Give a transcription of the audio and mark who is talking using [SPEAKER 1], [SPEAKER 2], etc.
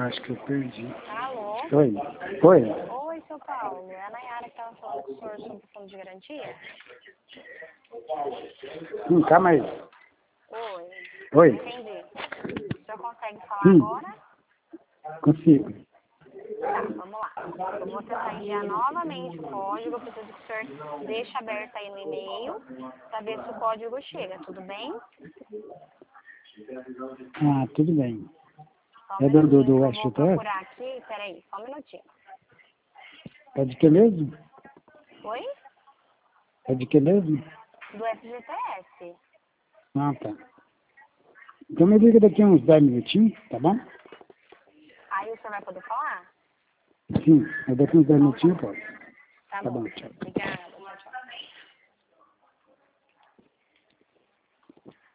[SPEAKER 1] Acho que eu perdi.
[SPEAKER 2] Alô?
[SPEAKER 1] Oi. Oi.
[SPEAKER 2] Oi, seu Paulo. É a Nayara que estava falando com o senhor sobre o fundo de garantia?
[SPEAKER 1] Calma aí.
[SPEAKER 2] Oi.
[SPEAKER 1] Oi.
[SPEAKER 2] Entendi. O senhor consegue falar
[SPEAKER 1] Sim.
[SPEAKER 2] agora?
[SPEAKER 1] Consigo.
[SPEAKER 2] Tá, vamos lá. Eu vou tentar enviar novamente o código. Eu preciso que o senhor deixe aberto aí no e-mail para ver se o código chega, tudo bem?
[SPEAKER 1] Ah, tudo bem.
[SPEAKER 2] Só um
[SPEAKER 1] É do
[SPEAKER 2] minutinho que eu vou
[SPEAKER 1] STF?
[SPEAKER 2] procurar aqui. Peraí, só um minutinho.
[SPEAKER 1] É de que mesmo?
[SPEAKER 2] Oi?
[SPEAKER 1] É de que mesmo?
[SPEAKER 2] Do FGTS.
[SPEAKER 1] Ah, tá. Então me liga daqui a uns 10 minutinhos, tá bom?
[SPEAKER 2] Aí o senhor vai poder falar?
[SPEAKER 1] Sim, daqui a uns 10
[SPEAKER 2] Então tá.
[SPEAKER 1] minutinhos eu posso.
[SPEAKER 2] Tá
[SPEAKER 1] Tá
[SPEAKER 2] bom.
[SPEAKER 1] bom, tchau.
[SPEAKER 2] Obrigada.